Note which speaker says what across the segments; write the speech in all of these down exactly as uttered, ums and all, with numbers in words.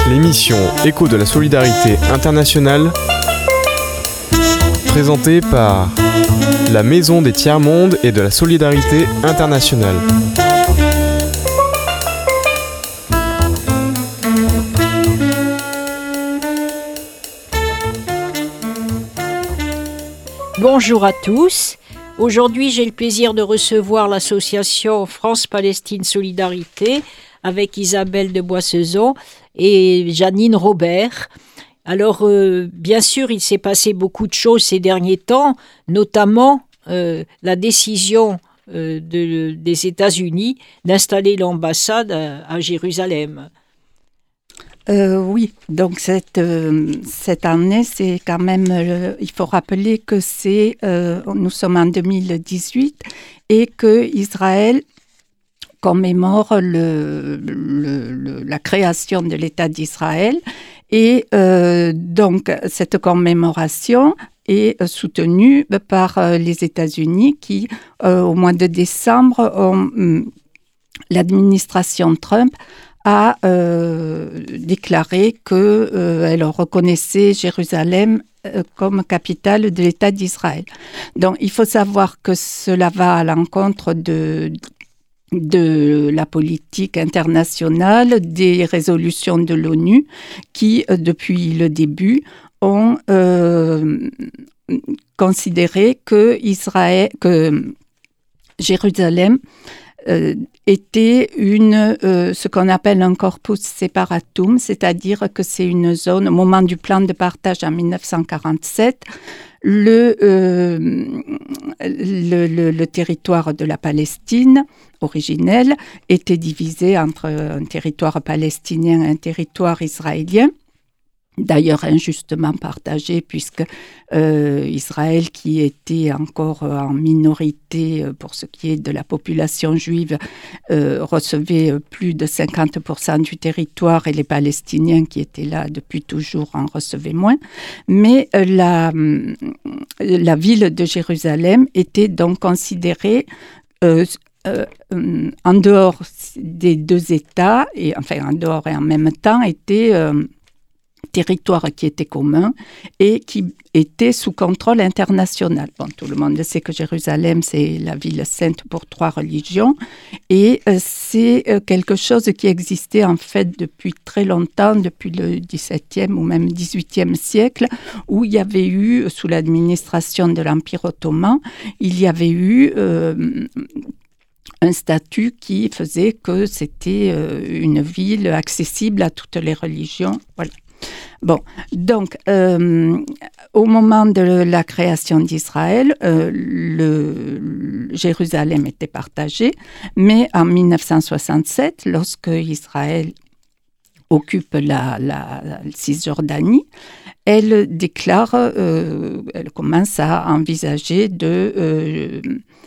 Speaker 1: L'émission Écho de la solidarité internationale, présentée par la Maison des Tiers-Mondes et de la solidarité internationale.
Speaker 2: Bonjour à tous. Aujourd'hui, j'ai le plaisir de recevoir l'association France-Palestine Solidarité avec Isabelle de Boissezon et Janine Robert. Alors, euh, bien sûr, il s'est passé beaucoup de choses ces derniers temps, notamment euh, la décision euh, de, des États-Unis d'installer l'ambassade à, à Jérusalem.
Speaker 3: Euh, oui, donc cette, euh, cette année, c'est quand même, euh, il faut rappeler que c'est, euh, nous sommes en deux mille dix-huit et que Israël commémore le, le, le, la création de l'État d'Israël. Et euh, donc, cette commémoration est soutenue par euh, les États-Unis qui, euh, au mois de décembre, ont, euh, l'administration Trump a euh, déclaré qu'elle euh, reconnaissait Jérusalem euh, comme capitale de l'État d'Israël. Donc, il faut savoir que cela va à l'encontre de, de la politique internationale, des résolutions de l'ONU qui, euh, depuis le début, ont euh, considéré que, Israël, que Jérusalem Euh, était une, euh, ce qu'on appelle un corpus separatum, c'est-à-dire que c'est une zone, au moment du plan de partage en dix-neuf cent quarante-sept, le, euh, le, le, le territoire de la Palestine originel était divisé entre un territoire palestinien et un territoire israélien. D'ailleurs injustement partagé, puisque euh, Israël, qui était encore en minorité pour ce qui est de la population juive, euh, recevait plus de cinquante pour cent du territoire et les Palestiniens, qui étaient là depuis toujours, en recevaient moins. Mais euh, la, la ville de Jérusalem était donc considérée euh, euh, en dehors des deux États, et enfin en dehors et en même temps, était... Euh, territoire qui était commun et qui était sous contrôle international. Bon, tout le monde sait que Jérusalem, c'est la ville sainte pour trois religions et euh, c'est euh, quelque chose qui existait en fait depuis très longtemps, depuis le dix-septième ou même dix-huitième siècle, où il y avait eu, sous l'administration de l'Empire ottoman, il y avait eu... Euh, un statut qui faisait que c'était euh, une ville accessible à toutes les religions. Voilà. Bon, donc, euh, au moment de la création d'Israël, euh, le, le Jérusalem était partagé, mais en dix-neuf cent soixante-sept, lorsque Israël occupe la, la, la Cisjordanie, elle déclare, euh, elle commence à envisager de... Euh,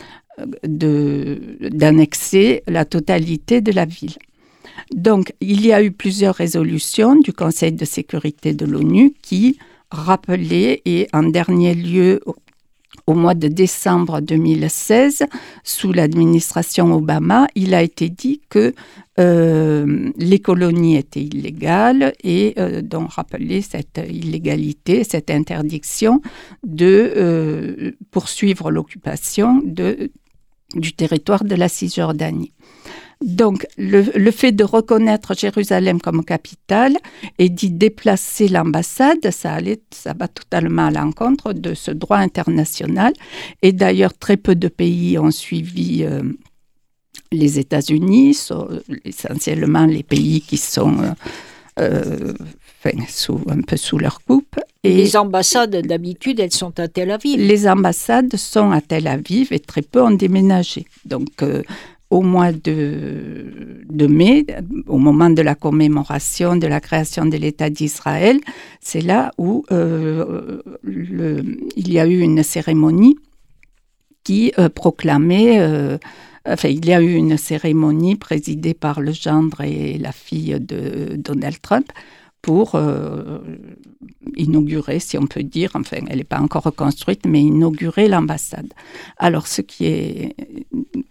Speaker 3: De, d'annexer la totalité de la ville. Donc, il y a eu plusieurs résolutions du Conseil de sécurité de l'ONU qui rappelaient, et en dernier lieu, au, au mois de décembre deux mille seize, sous l'administration Obama, il a été dit que euh, les colonies étaient illégales et euh, donc rappeler cette illégalité, cette interdiction de euh, poursuivre l'occupation de du territoire de la Cisjordanie. Donc, le, le fait de reconnaître Jérusalem comme capitale et d'y déplacer l'ambassade, ça, allait, ça va totalement à l'encontre de ce droit international. Et d'ailleurs, très peu de pays ont suivi euh, les États-Unis, so, essentiellement les pays qui sont... Euh, euh, Enfin, sous, un peu sous leur coupe.
Speaker 2: Et les ambassades, d'habitude, elles sont à Tel Aviv.
Speaker 3: Les ambassades sont à Tel Aviv et très peu ont déménagé. Donc, euh, au mois de, de mai, au moment de la commémoration de la création de l'État d'Israël, c'est là où euh, le, il y a eu une cérémonie qui euh, proclamait... Euh, Enfin, il y a eu une cérémonie présidée par le gendre et la fille de Donald Trump pour euh, inaugurer, si on peut dire, enfin, elle n'est pas encore reconstruite, mais inaugurer l'ambassade. Alors, ce qui est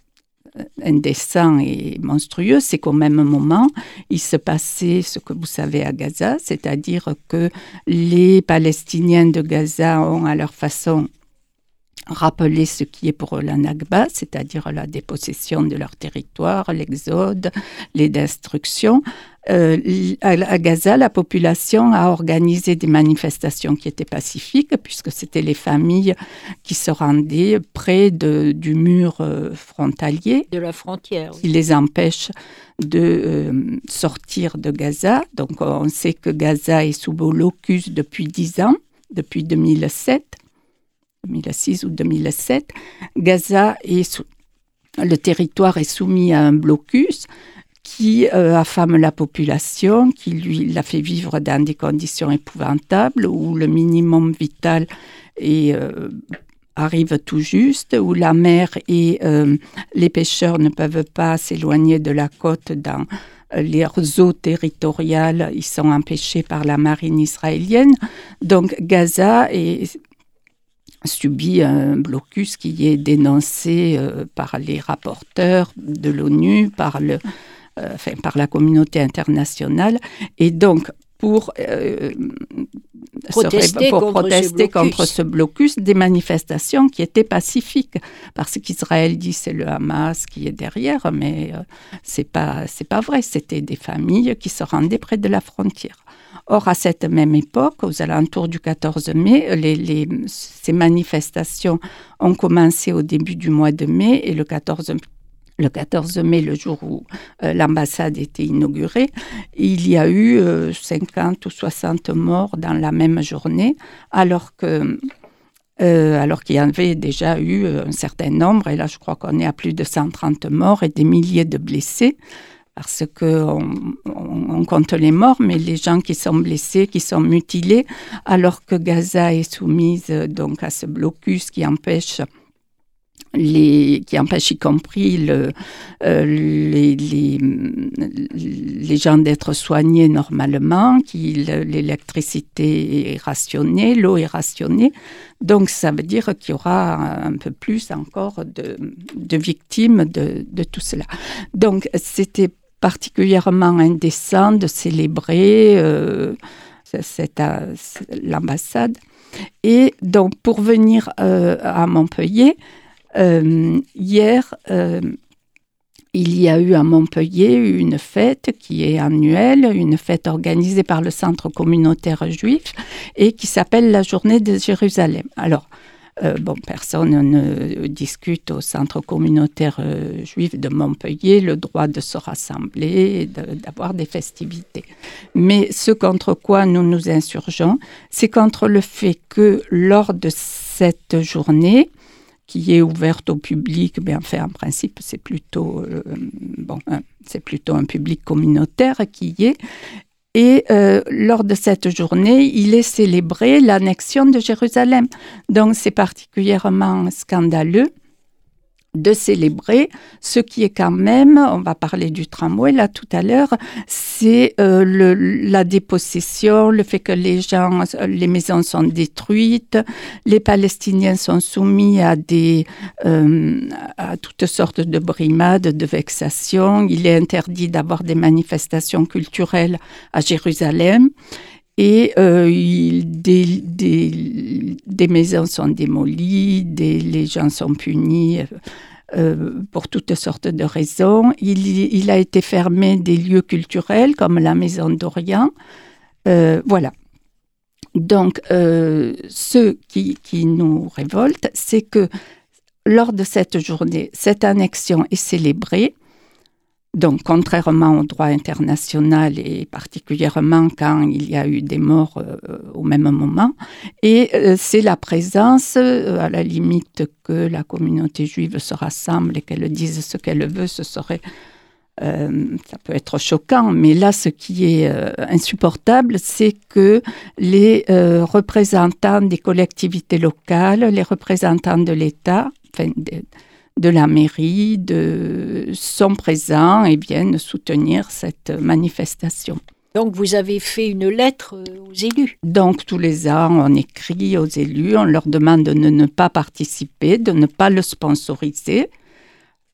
Speaker 3: indécent et monstrueux, c'est qu'au même moment, il se passait ce que vous savez à Gaza, c'est-à-dire que les Palestiniens de Gaza ont à leur façon rappelé ce qui est pour eux la Nakba, c'est-à-dire la dépossession de leur territoire, l'exode, les destructions. Euh, à Gaza, la population a organisé des manifestations qui étaient pacifiques, puisque c'était les familles qui se rendaient près de, du mur euh, frontalier.
Speaker 2: De la frontière. Oui.
Speaker 3: Qui les empêche de euh, sortir de Gaza. Donc, on sait que Gaza est sous blocus depuis dix ans, depuis deux mille sept. deux mille six ou deux mille sept. Gaza est sous, le territoire est soumis à un blocus qui euh, affame la population, qui lui la fait vivre dans des conditions épouvantables, où le minimum vital est, euh, arrive tout juste, où la mer et euh, les pêcheurs ne peuvent pas s'éloigner de la côte dans euh, leurs eaux territoriales, ils sont empêchés par la marine israélienne. Donc Gaza est subit un blocus qui est dénoncé euh, par les rapporteurs de l'ONU, par, le, euh, enfin, par la communauté internationale. Et donc, pour, euh,
Speaker 2: protester,
Speaker 3: pour
Speaker 2: contre,
Speaker 3: protester
Speaker 2: ce
Speaker 3: contre ce blocus, des manifestations qui étaient pacifiques. Parce qu'Israël dit que c'est le Hamas qui est derrière, mais euh, ce n'est pas, c'est pas vrai. C'était des familles qui se rendaient près de la frontière. Or, à cette même époque, aux alentours du quatorze mai, les, les, ces manifestations ont commencé au début du mois de mai et le quatorze, le quatorze mai, le jour où euh, l'ambassade était inaugurée, il y a eu euh, cinquante ou soixante morts dans la même journée, alors que... Euh, alors qu'il y avait déjà eu un certain nombre, et là je crois qu'on est à plus de cent trente morts et des milliers de blessés, parce qu'on on, on compte les morts, mais les gens qui sont blessés, qui sont mutilés, alors que Gaza est soumise donc à ce blocus qui empêche, les, qui empêche y compris le, euh, les, les, les gens d'être soignés normalement, qui, l'électricité est rationnée, l'eau est rationnée. Donc ça veut dire qu'il y aura un peu plus encore de, de victimes de, de tout cela. Donc c'était particulièrement indécent de célébrer euh, cette, euh, l'ambassade. Et donc, pour venir euh, à Montpellier, euh, hier, euh, il y a eu à Montpellier une fête qui est annuelle, une fête organisée par le Centre communautaire juif et qui s'appelle la Journée de Jérusalem. Alors, Euh, bon, personne ne discute au centre communautaire euh, juif de Montpellier le droit de se rassembler et de, d'avoir des festivités. Mais ce contre quoi nous nous insurgeons, c'est contre le fait que lors de cette journée, qui est ouverte au public, mais enfin, en principe, c'est plutôt, euh, bon, hein, c'est plutôt un public communautaire qui y est. Et euh, lors de cette journée, il est célébré l'annexion de Jérusalem. Donc, c'est particulièrement scandaleux de célébrer ce qui est quand même, on va parler du tramway là tout à l'heure, c'est euh, le, la dépossession, le fait que les gens, les maisons sont détruites, les Palestiniens sont soumis à des, euh, à toutes sortes de brimades, de vexations. Il est interdit d'avoir des manifestations culturelles à Jérusalem. Et euh, il, des, des, des maisons sont démolies, des, les gens sont punis euh, pour toutes sortes de raisons. Il, il a été fermé des lieux culturels comme la Maison d'Orient. Euh, voilà. Donc, euh, ce qui, qui nous révolte, c'est que lors de cette journée, cette annexion est célébrée. Donc, contrairement au droit international et particulièrement quand il y a eu des morts euh, au même moment, et euh, c'est la présence, euh, à la limite que la communauté juive se rassemble et qu'elle dise ce qu'elle veut, ce serait, euh, ça peut être choquant, mais là, ce qui est euh, insupportable, c'est que les euh, représentants des collectivités locales, les représentants de l'État, enfin, de, de la mairie, de, sont présents et viennent soutenir cette manifestation.
Speaker 2: Donc, vous avez fait une lettre aux élus.
Speaker 3: Donc, tous les ans, on écrit aux élus, on leur demande de ne pas participer, de ne pas le sponsoriser.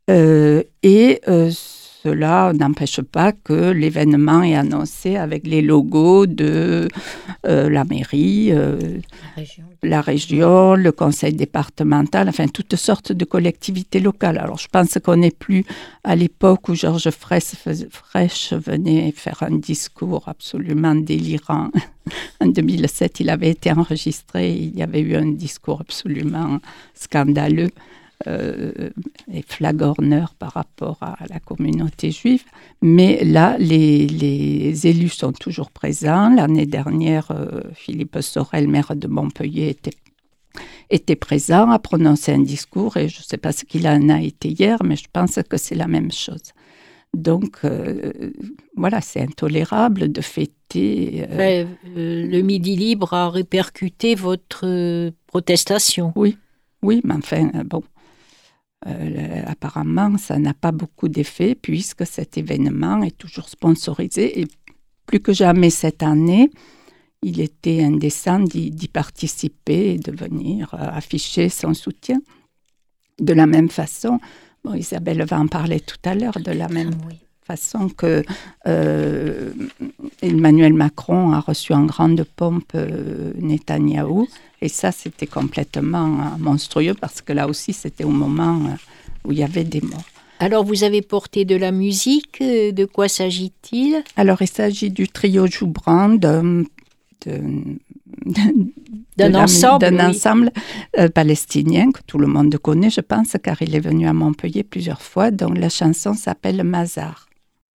Speaker 3: Euh, et euh, cela n'empêche pas que l'événement est annoncé avec les logos de euh, la mairie, euh, la, région. la région, le conseil départemental, enfin toutes sortes de collectivités locales. Alors je pense qu'on n'est plus à l'époque où Georges Frêche venait faire un discours absolument délirant. En deux mille sept, il avait été enregistré, il y avait eu un discours absolument scandaleux. Euh, et flagorneur par rapport à la communauté juive. Mais là, les, les élus sont toujours présents. L'année dernière, euh, Philippe Sorel, maire de Montpellier, était, était présent, a prononcé un discours, et je ne sais pas ce qu'il en a été hier, mais je pense que c'est la même chose. Donc, euh, voilà, c'est intolérable de fêter... Euh...
Speaker 2: Ben, euh, le Midi Libre a répercuté votre euh, protestation.
Speaker 3: Oui, oui, mais enfin, euh, bon... Euh, apparemment, ça n'a pas beaucoup d'effet puisque cet événement est toujours sponsorisé et plus que jamais cette année, il était indécent d'y, d'y participer et de venir euh, afficher son soutien. De la même façon, bon, Isabelle va en parler tout à l'heure, de la même oui. façon que euh, Emmanuel Macron a reçu en grande pompe euh, Netanyahou. Et ça, c'était complètement euh, monstrueux parce que là aussi, c'était au moment euh, où il y avait des morts.
Speaker 2: Alors, vous avez porté de la musique. De quoi s'agit-il ?
Speaker 3: Alors, il s'agit du trio Joubran, d'un, de,
Speaker 2: d'un
Speaker 3: de
Speaker 2: ensemble,
Speaker 3: la, d'un
Speaker 2: oui.
Speaker 3: ensemble euh, palestinien que tout le monde connaît, je pense, car il est venu à Montpellier plusieurs fois. Donc, la chanson s'appelle Mazar.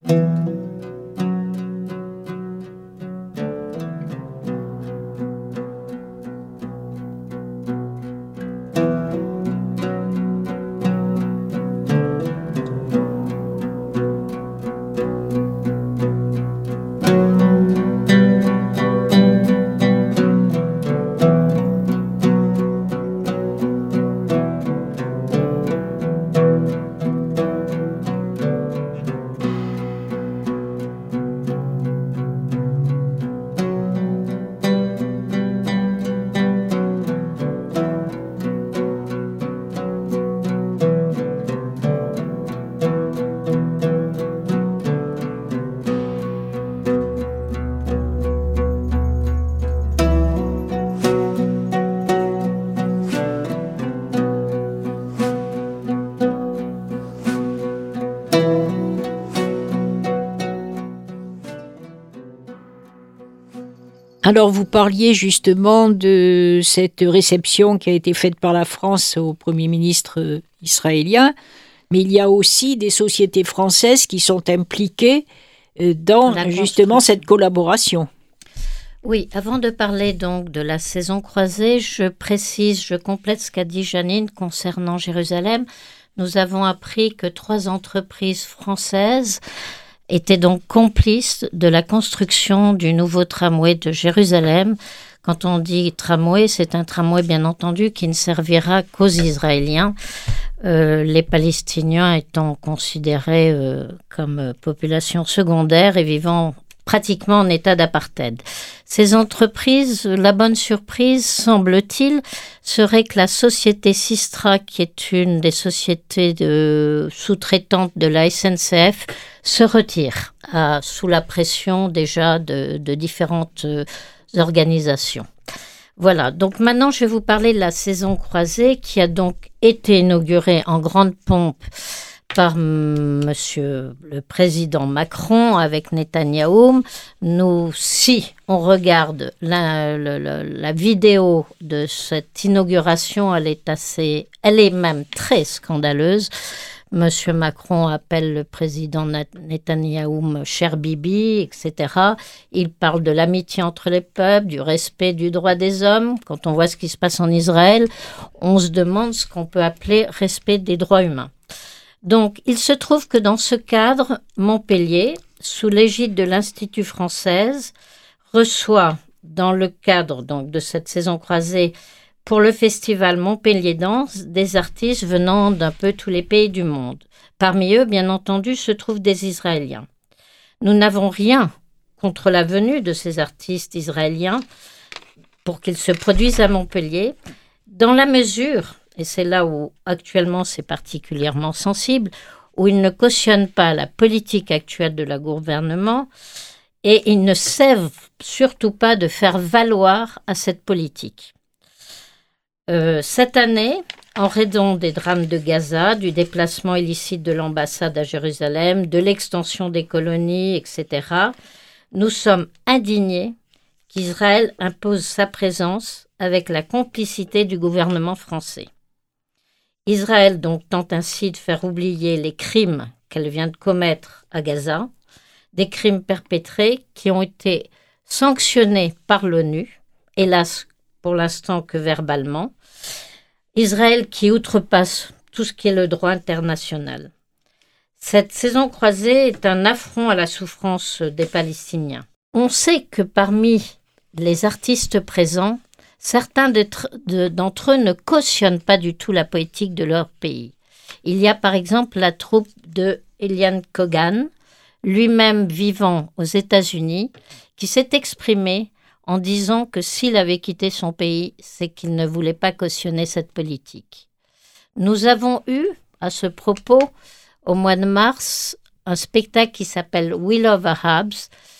Speaker 2: Alors, vous parliez justement de cette réception qui a été faite par la France au Premier ministre israélien, mais il y a aussi des sociétés françaises qui sont impliquées dans justement cette collaboration.
Speaker 4: Oui, avant de parler donc de la saison croisée, je précise, je complète ce qu'a dit Janine concernant Jérusalem. Nous avons appris que trois entreprises françaises étaient donc complices de la construction du nouveau tramway de Jérusalem. Quand on dit tramway, c'est un tramway bien entendu qui ne servira qu'aux Israéliens, euh, les Palestiniens étant considérés euh, comme population secondaire et vivant pratiquement en état d'apartheid. Ces entreprises, la bonne surprise, semble-t-il, serait que la société Systra, qui est une des sociétés de sous-traitantes de la S N C F, se retire à, sous la pression déjà de, de différentes euh, organisations. Voilà, donc maintenant je vais vous parler de la saison croisée qui a donc été inaugurée en grande pompe par Monsieur le Président Macron avec Netanyahou. Nous, si on regarde la, la, la, la vidéo de cette inauguration, elle est assez, elle est même très scandaleuse. Monsieur Macron appelle le président Netanyahou « cher Bibi », et cetera. Il parle de l'amitié entre les peuples, du respect du droit des hommes. Quand on voit ce qui se passe en Israël, on se demande ce qu'on peut appeler respect des droits humains. Donc, il se trouve que dans ce cadre, Montpellier, sous l'égide de l'Institut française, reçoit, dans le cadre donc, de cette saison croisée, pour le festival Montpellier Danse, des artistes venant d'un peu tous les pays du monde. Parmi eux, bien entendu, se trouvent des Israéliens. Nous n'avons rien contre la venue de ces artistes israéliens pour qu'ils se produisent à Montpellier, dans la mesure, et c'est là où actuellement c'est particulièrement sensible, où il ne cautionne pas la politique actuelle de la gouvernement et il ne sève surtout pas de faire valoir à cette politique. Euh, cette année, en raison des drames de Gaza, du déplacement illicite de l'ambassade à Jérusalem, de l'extension des colonies, et cetera, nous sommes indignés qu'Israël impose sa présence avec la complicité du gouvernement français. Israël donc tente ainsi de faire oublier les crimes qu'elle vient de commettre à Gaza, des crimes perpétrés qui ont été sanctionnés par l'ONU, hélas pour l'instant que verbalement. Israël qui outrepasse tout ce qui est le droit international. Cette saison croisée est un affront à la souffrance des Palestiniens. On sait que parmi les artistes présents, certains d'entre eux ne cautionnent pas du tout la politique de leur pays. Il y a par exemple la troupe de Elian Cogan, lui-même vivant aux États-Unis, qui s'est exprimé en disant que s'il avait quitté son pays, c'est qu'il ne voulait pas cautionner cette politique. Nous avons eu, à ce propos, au mois de mars, un spectacle qui s'appelle We Love Arabs.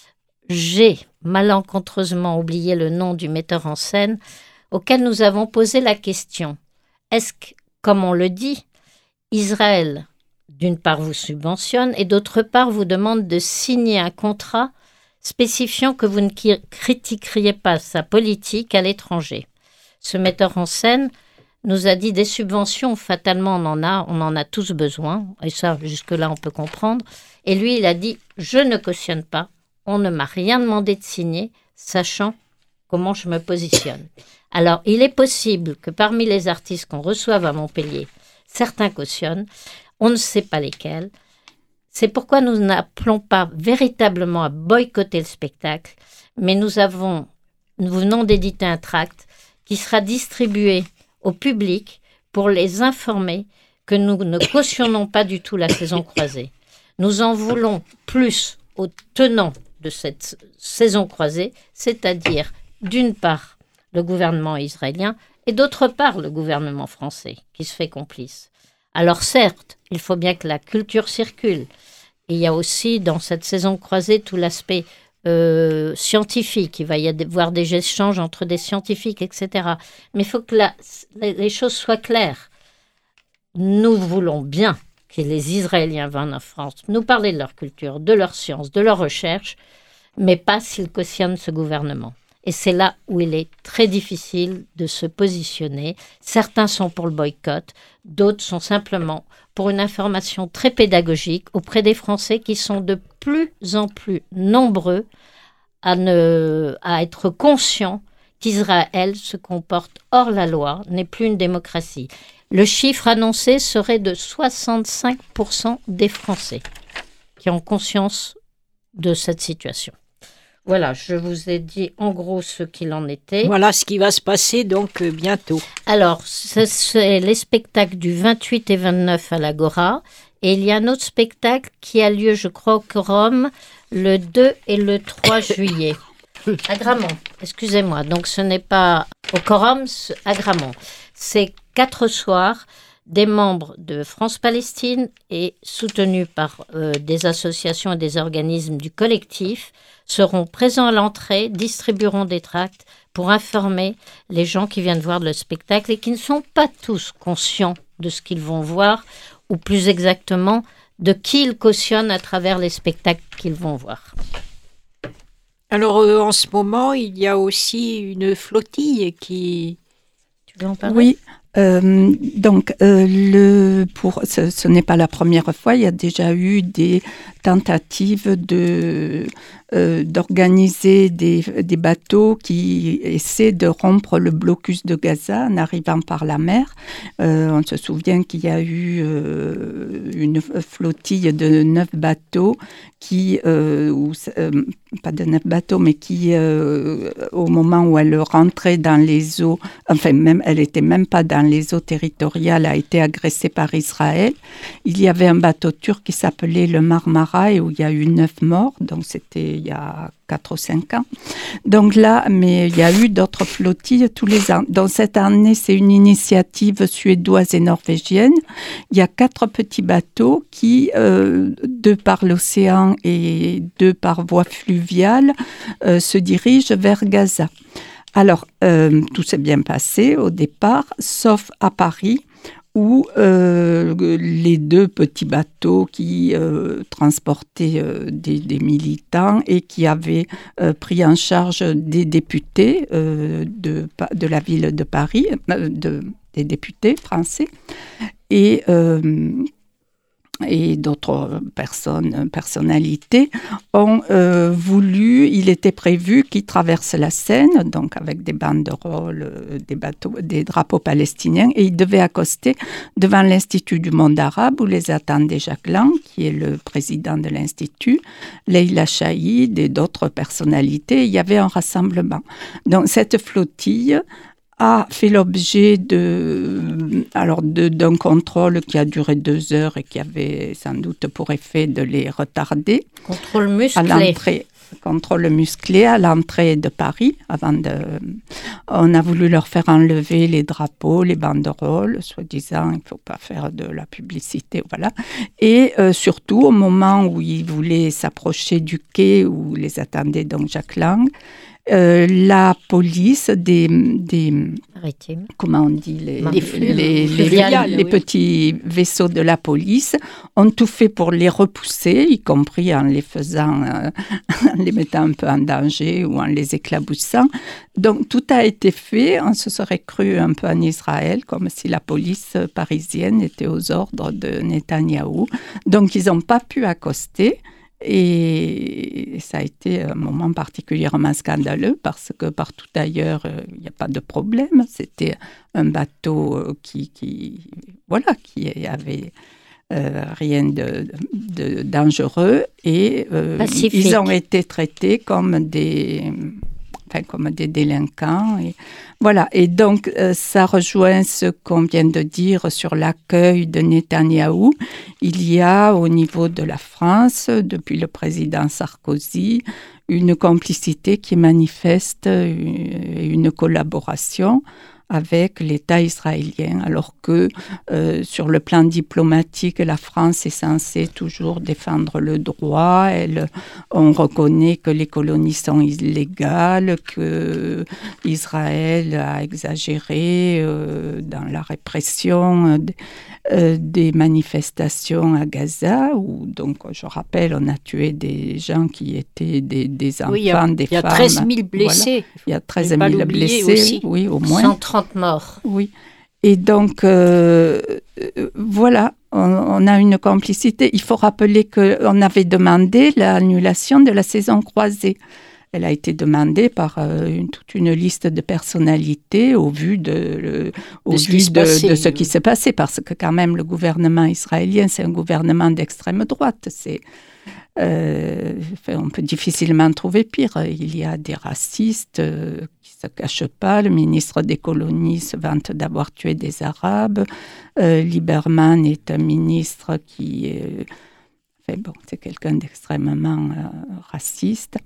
Speaker 4: J'ai malencontreusement oublié le nom du metteur en scène, auquel nous avons posé la question. Est-ce que, comme on le dit, Israël, d'une part, vous subventionne et d'autre part, vous demande de signer un contrat spécifiant que vous ne critiqueriez pas sa politique à l'étranger. Ce metteur en scène nous a dit des subventions, fatalement on en a, on en a tous besoin, et ça jusque-là on peut comprendre. Et lui il a dit « je ne cautionne pas, on ne m'a rien demandé de signer, sachant comment je me positionne ». Alors il est possible que parmi les artistes qu'on reçoive à Montpellier, certains cautionnent, on ne sait pas lesquels. C'est pourquoi nous n'appelons pas véritablement à boycotter le spectacle, mais nous avons, nous venons d'éditer un tract qui sera distribué au public pour les informer que nous ne cautionnons pas du tout la saison croisée. Nous en voulons plus aux tenants de cette saison croisée, c'est-à-dire d'une part le gouvernement israélien et d'autre part le gouvernement français qui se fait complice. Alors certes, il faut bien que la culture circule. Et il y a aussi dans cette saison croisée tout l'aspect euh, scientifique. Il va y avoir des échanges entre des scientifiques, et cetera. Mais il faut que la, les choses soient claires. Nous voulons bien que les Israéliens viennent en France nous parler de leur culture, de leur science, de leur recherche, mais pas s'ils cautionnent ce gouvernement. Et c'est là où il est très difficile de se positionner. Certains sont pour le boycott, d'autres sont simplement pour une information très pédagogique auprès des Français qui sont de plus en plus nombreux à, ne, à être conscients qu'Israël se comporte hors la loi, n'est plus une démocratie. Le chiffre annoncé serait de soixante-cinq pour cent des Français qui ont conscience de cette situation. Voilà, je vous ai dit en gros ce qu'il en était.
Speaker 2: Voilà ce qui va se passer donc euh, bientôt.
Speaker 4: Alors, c'est, c'est les spectacles du vingt-huit et vingt-neuf à l'Agora. Et il y a un autre spectacle qui a lieu, je crois, au Quorum, le deux et le trois juillet. À Gramont, excusez-moi. Donc, ce n'est pas au Quorum, à Gramont. C'est quatre soirs. Des membres de France-Palestine et soutenus par euh, des associations et des organismes du collectif seront présents à l'entrée, distribueront des tracts pour informer les gens qui viennent voir le spectacle et qui ne sont pas tous conscients de ce qu'ils vont voir, ou plus exactement, de qui ils cautionnent à travers les spectacles qu'ils vont voir.
Speaker 2: Alors, euh, en ce moment, il y a aussi une flottille qui...
Speaker 4: Tu veux en parler ?
Speaker 3: Oui. Euh, donc, euh, le, pour, ce, ce n'est pas la première fois, il y a déjà eu des tentatives de, euh, d'organiser des, des bateaux qui essaient de rompre le blocus de Gaza en arrivant par la mer. Euh, on se souvient qu'il y a eu euh, une flottille de neuf bateaux qui, euh, ou, euh, pas de neuf bateaux, mais qui, euh, au moment où elle rentrait dans les eaux, enfin, même, elle n'était même pas dans les eaux territoriales a été agressé par Israël. Il y avait un bateau turc qui s'appelait le Marmara et où il y a eu neuf morts, donc c'était il y a quatre ou cinq ans. Donc là, mais il y a eu d'autres flottilles tous les ans. Dans cette année, c'est une initiative suédoise et norvégienne. Il y a quatre petits bateaux qui, euh, deux par l'océan et deux par voie fluviale, euh, se dirigent vers Gaza. Alors, euh, tout s'est bien passé au départ, sauf à Paris, où euh, les deux petits bateaux qui euh, transportaient euh, des, des militants et qui avaient euh, pris en charge des députés euh, de, de la ville de Paris, euh, de, des députés français, et... Euh, et d'autres personnes, personnalités, ont euh, voulu, il était prévu qu'ils traversent la Seine, donc avec des banderoles, des, bateaux, des drapeaux palestiniens, et ils devaient accoster devant l'Institut du monde arabe, où les attendait Jacques Lang, qui est le président de l'Institut, Leïla Chaïd et d'autres personnalités. Il y avait un rassemblement. Donc cette flottille a fait l'objet de, alors de, d'un contrôle qui a duré deux heures et qui avait sans doute pour effet de les retarder.
Speaker 4: Contrôle musclé.
Speaker 3: À l'entrée, contrôle musclé à l'entrée de Paris. Avant de, on a voulu leur faire enlever les drapeaux, les banderoles, soi-disant il ne faut pas faire de la publicité, voilà. Et euh, surtout au moment où ils voulaient s'approcher du quai où les attendait donc Jacques Lang, Euh, la police des, des comment on dit les,
Speaker 4: les,
Speaker 3: les, les, les, les, les petits vaisseaux de la police ont tout fait pour les repousser, y compris en les faisant, euh, en les mettant un peu en danger ou en les éclaboussant. Donc tout a été fait, on se serait cru un peu en Israël, comme si la police parisienne était aux ordres de Netanyahou. Donc ils n'ont pas pu accoster. Et ça a été un moment particulièrement scandaleux parce que partout ailleurs, il n'y a pas de problème. C'était un bateau qui, qui, voilà, qui avait euh, rien de, de dangereux et euh, ils ont été traités comme des... Enfin, comme des délinquants. Et, voilà. Et donc, euh, ça rejoint ce qu'on vient de dire sur l'accueil de Netanyahou. Il y a au niveau de la France, depuis le président Sarkozy, une complicité qui manifeste, une, une collaboration avec l'État israélien, alors que euh, sur le plan diplomatique, la France est censée toujours défendre le droit. Elle, on reconnaît que les colonies sont illégales, que Israël a exagéré euh, dans la répression de, euh, des manifestations à Gaza, où, donc, je rappelle, on a tué des gens qui étaient des, des enfants, oui, y a, des femmes.
Speaker 2: Il y a treize mille blessés.
Speaker 3: Voilà. Il y a treize mille blessés,
Speaker 2: aussi.
Speaker 3: Oui, au moins.
Speaker 4: cent trente morts.
Speaker 3: Oui. Et donc, euh, voilà, on, on a une complicité. Il faut rappeler qu'on avait demandé l'annulation de la saison croisée. Elle a été demandée par euh, une, toute une liste de personnalités au vu de, le, au
Speaker 2: de,
Speaker 3: vu
Speaker 2: ce,
Speaker 3: de,
Speaker 2: passait,
Speaker 3: de ce
Speaker 2: oui.
Speaker 3: qui s'est passé, parce que quand même le gouvernement israélien, c'est un gouvernement d'extrême droite. C'est, euh, enfin, on peut difficilement trouver pire. Il y a des racistes euh, qui ne se cachent pas. Le ministre des colonies se vante d'avoir tué des Arabes. Euh, Lieberman est un ministre qui est, enfin, bon, c'est quelqu'un d'extrêmement euh, raciste.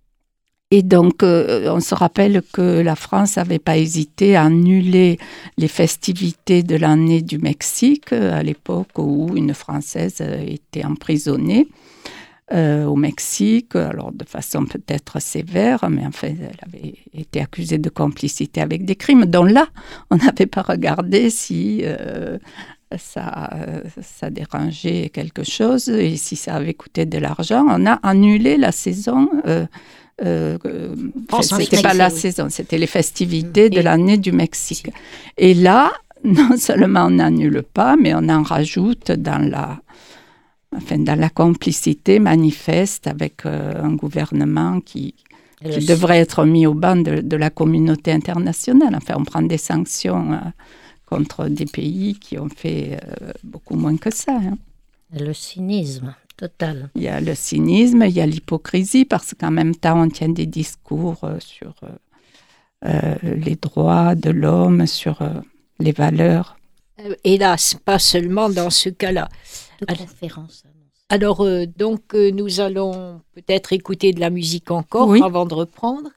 Speaker 3: Et donc, euh, on se rappelle que la France n'avait pas hésité à annuler les festivités de l'année du Mexique, à l'époque où une Française était emprisonnée euh, au Mexique, alors de façon peut-être sévère, mais en fait, elle avait été accusée de complicité avec des crimes, dont là, on n'avait pas regardé si... Euh, Ça, ça dérangeait quelque chose et si ça avait coûté de l'argent. On a annulé la saison. Euh, euh,
Speaker 2: oh,
Speaker 3: c'était pas la oui. saison, c'était les festivités de
Speaker 2: et
Speaker 3: l'année du Mexique. Et là, non seulement on n'annule pas, mais on en rajoute dans la, enfin, dans la complicité manifeste avec euh, un gouvernement qui, qui devrait être mis au banc de, de la communauté internationale. Enfin, on prend des sanctions euh, contre des pays qui ont fait euh, beaucoup moins que ça. Hein.
Speaker 4: Le cynisme total.
Speaker 3: Il y a le cynisme, il y a l'hypocrisie, parce qu'en même temps, on tient des discours euh, sur euh, euh, les droits de l'homme, sur... Euh, les valeurs.
Speaker 2: Euh, hélas, pas seulement dans ce cas-là.
Speaker 4: De
Speaker 2: Alors,
Speaker 4: conférence.
Speaker 2: alors euh, donc, euh, nous allons peut-être écouter de la musique encore
Speaker 3: Oui.
Speaker 2: avant de reprendre.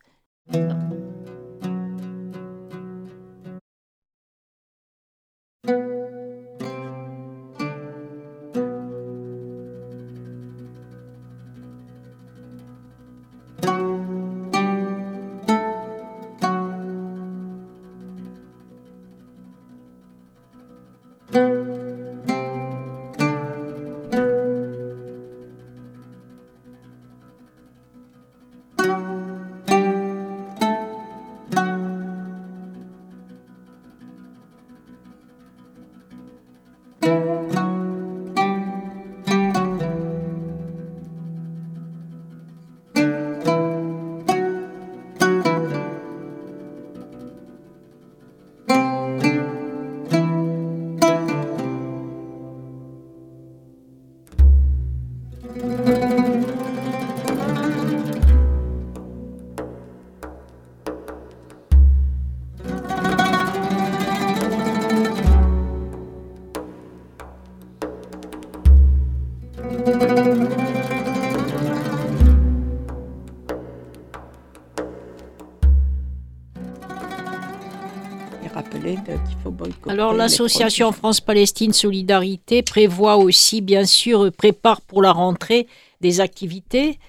Speaker 2: Alors l'association France-Palestine Solidarité prévoit aussi, bien sûr, prépare pour la rentrée des activités.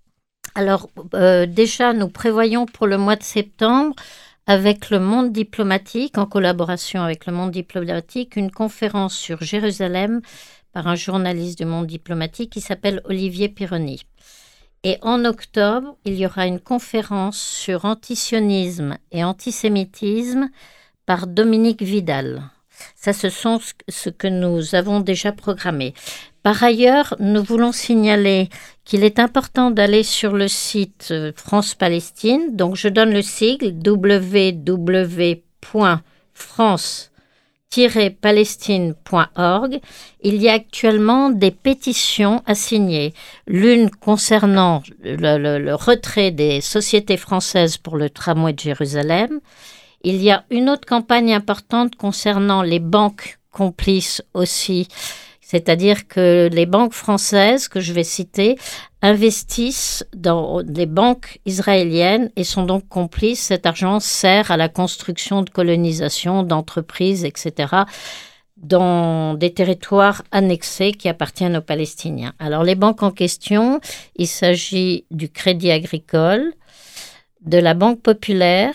Speaker 4: Alors euh, déjà, nous prévoyons pour le mois de septembre, avec le monde diplomatique, en collaboration avec le monde diplomatique, une conférence sur Jérusalem par un journaliste du monde diplomatique qui s'appelle Olivier Pironi. Et en octobre, il y aura une conférence sur antisionisme et antisémitisme par Dominique Vidal. Ça, ce sont ce que nous avons déjà programmé. Par ailleurs, nous voulons signaler qu'il est important d'aller sur le site France-Palestine. Donc, je donne le sigle w w w point france tiret palestine point org. Il y a actuellement des pétitions à signer. L'une concernant le, le, le retrait des sociétés françaises pour le tramway de Jérusalem. Il y a une autre campagne importante concernant les banques complices aussi, c'est-à-dire que les banques françaises, que je vais citer, investissent dans les banques israéliennes et sont donc complices. Cet argent sert à la construction de colonisations, d'entreprises, et cetera, dans des territoires annexés qui appartiennent aux Palestiniens. Alors les banques en question, il s'agit du Crédit Agricole, de la Banque Populaire,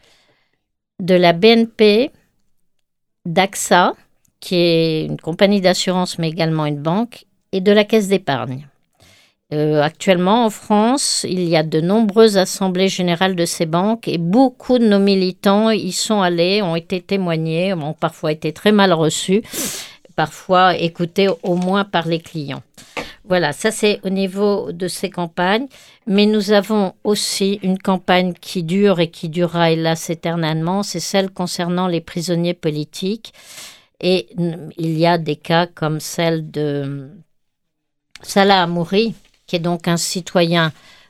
Speaker 4: de la B N P, d'A X A, qui est une compagnie d'assurance mais également une banque, et de la Caisse d'épargne. Euh, actuellement, en France, il y a de nombreuses assemblées générales de ces banques et beaucoup de nos militants y sont allés, ont été témoignés, ont parfois été très mal reçus, parfois écoutés au moins par les clients. Voilà, ça c'est au niveau de ces campagnes, mais nous avons aussi une campagne qui dure et qui durera hélas éternellement, c'est celle concernant les prisonniers politiques. Et il y a des cas comme celle de Salah Hamouri, qui est donc un citoyen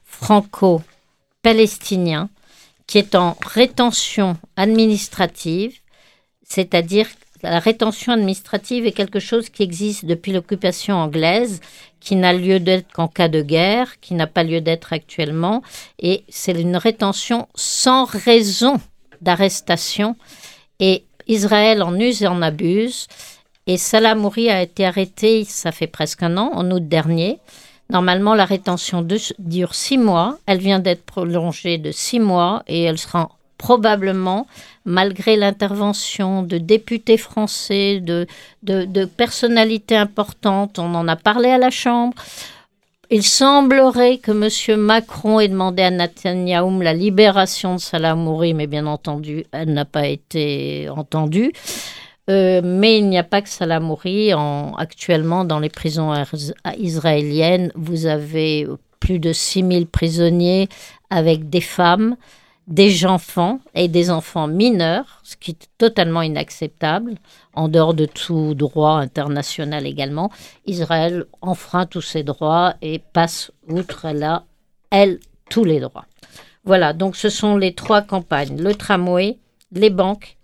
Speaker 4: franco-palestinien, qui est en rétention administrative, c'est-à-dire la rétention administrative est quelque chose qui existe depuis l'occupation anglaise, qui n'a lieu d'être qu'en cas de guerre, qui n'a pas lieu d'être actuellement, et c'est une rétention sans raison d'arrestation, et Israël en use et en abuse, et Salah Hamouri a été arrêté, ça fait presque un an, en août dernier. Normalement, la rétention de, dure six mois, elle vient d'être prolongée de six mois, et elle sera probablement, malgré l'intervention de députés français, de, de, de personnalités importantes, on en a parlé à la Chambre. Il semblerait que M. Macron ait demandé à Netanyahou la libération de Salah Hamouri, mais bien entendu, elle n'a pas été entendue. Euh, mais il n'y a pas que Salah Hamouri. En, actuellement, dans les prisons israéliennes, vous avez plus de six mille prisonniers avec des femmes, des enfants et des enfants mineurs, ce qui est totalement inacceptable, en dehors de tout droit international également. Israël enfreint tous ses droits et passe outre là, elle, tous les droits. Voilà, donc ce sont les trois campagnes, le tramway, les banques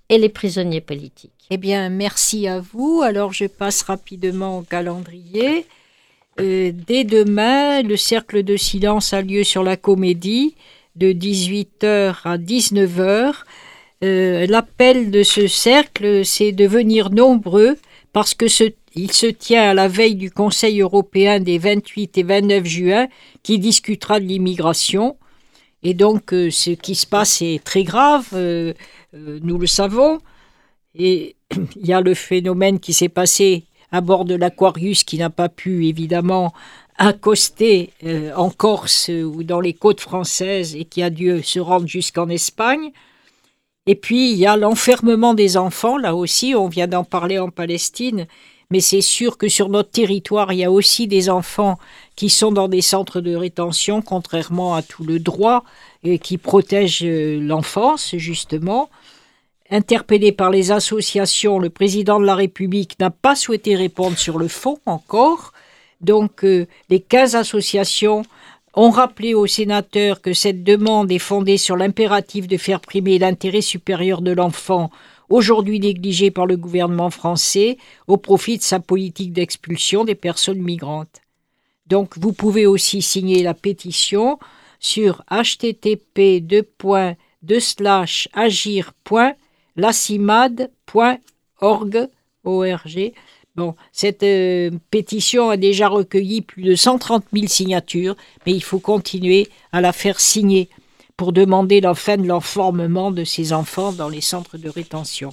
Speaker 4: et les prisonniers politiques.
Speaker 2: Eh bien, merci à vous. Alors, je passe rapidement au calendrier. Euh, dès demain, le cercle de silence a lieu sur la Comédie de dix-huit heures à dix-neuf heures. Euh, l'appel de ce cercle, c'est de venir nombreux parce que ce, il se tient à la veille du Conseil européen des vingt-huit et vingt-neuf juin qui discutera de l'immigration. Et donc, euh, ce qui se passe est très grave, euh, euh, nous le savons. Et il y a le phénomène qui s'est passé à bord de l'Aquarius qui n'a pas pu, évidemment, accoster euh, en Corse ou dans les côtes françaises et qui a dû se rendre jusqu'en Espagne. Et puis, il y a l'enfermement des enfants, là aussi, on vient d'en parler en Palestine, mais c'est sûr que sur notre territoire, il y a aussi des enfants qui sont dans des centres de rétention, contrairement à tout le droit, et qui protègent l'enfance, justement. Interpellé par les associations, le président de la République n'a pas souhaité répondre sur le fond encore. Donc, euh, les quinze associations ont rappelé aux sénateurs que cette demande est fondée sur l'impératif de faire primer l'intérêt supérieur de l'enfant, aujourd'hui négligé par le gouvernement français, au profit de sa politique d'expulsion des personnes migrantes. Donc, vous pouvez aussi signer la pétition sur h t t p deux points deux slash agir point lacimad point org. Bon, cette euh, pétition a déjà recueilli plus de cent trente mille signatures, mais il faut continuer à la faire signer pour demander la fin de l'enfermement de ces enfants dans les centres de rétention.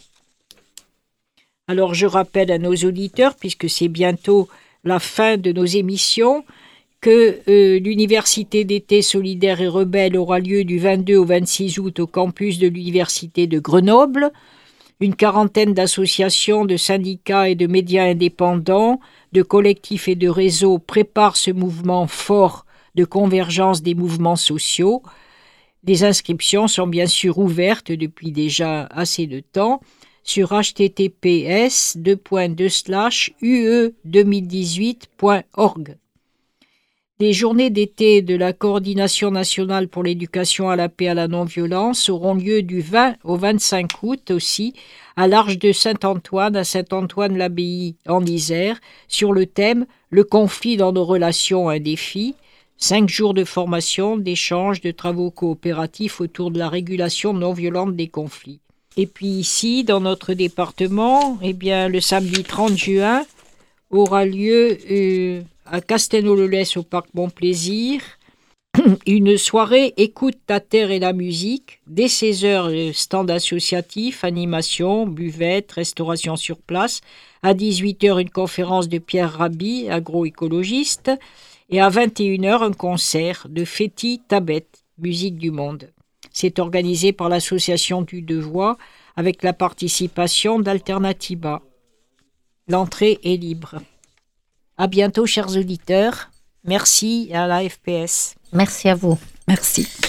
Speaker 2: Alors, je rappelle à nos auditeurs, puisque c'est bientôt la fin de nos émissions, que euh, l'Université d'été solidaire et rebelle aura lieu du vingt-deux au vingt-six août au campus de l'Université de Grenoble. Une quarantaine d'associations, de syndicats et de médias indépendants, de collectifs et de réseaux préparent ce mouvement fort de convergence des mouvements sociaux. Les inscriptions sont bien sûr ouvertes depuis déjà assez de temps sur h t t p s deux points deux slash u e deux mille dix-huit point org. Les journées d'été de la Coordination nationale pour l'éducation à la paix et à la non-violence auront lieu du vingt au vingt-cinq août aussi, à l'Arche de Saint-Antoine, à Saint-Antoine-l'Abbaye en Isère, sur le thème « Le conflit dans nos relations, un défi ». Cinq jours de formation, d'échanges, de travaux coopératifs autour de la régulation non violente des conflits. Et puis ici, dans notre département, eh bien, le samedi trente juin aura lieu euh, à Castelnau-le-Lez au parc Bon-Plaisir une soirée « Écoute ta terre et la musique ». Dès seize heures, stand associatif, animation, buvette, restauration sur place. À dix-huit heures, une conférence de Pierre Rabhi, agroécologiste. Et à vingt et une heures, un concert de Féti Tabet, musique du monde. C'est organisé par l'association du Devois avec la participation d'Alternativa. L'entrée est libre. À bientôt, chers auditeurs. Merci à la F P S.
Speaker 4: Merci à vous.
Speaker 3: Merci.